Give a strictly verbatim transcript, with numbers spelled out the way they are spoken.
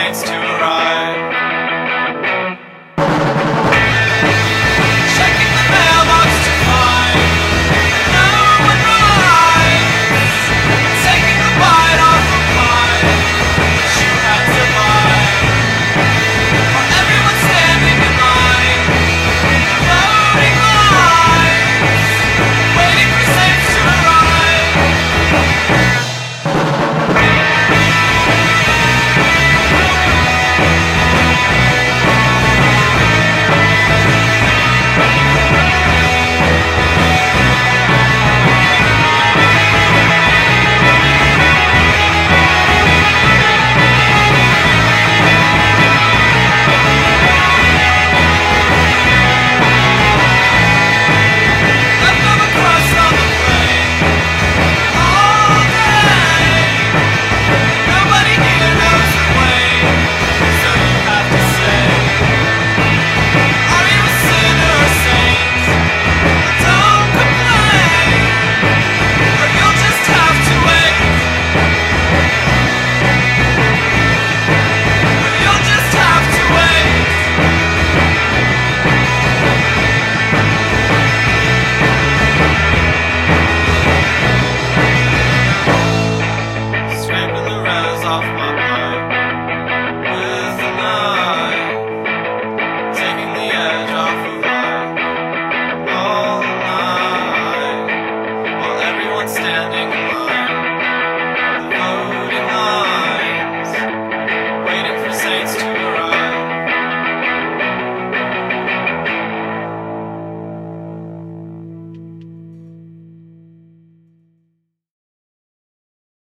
saints to arrive. Checking the mailbox to find no one arrives. Taking the bite off a pie that you had to buy. While everyone's standing in line, voting lines, waiting for saints to arrive. Leftover crust on the plate all day. Nobody here knows the way, so you have to say, are you a sinner or saint? Don't complain, or you'll just have to wait. Or you'll just have to wait. Scraping the rose off my pipe with a knife, taking the edge off of life all night, while everyone's standing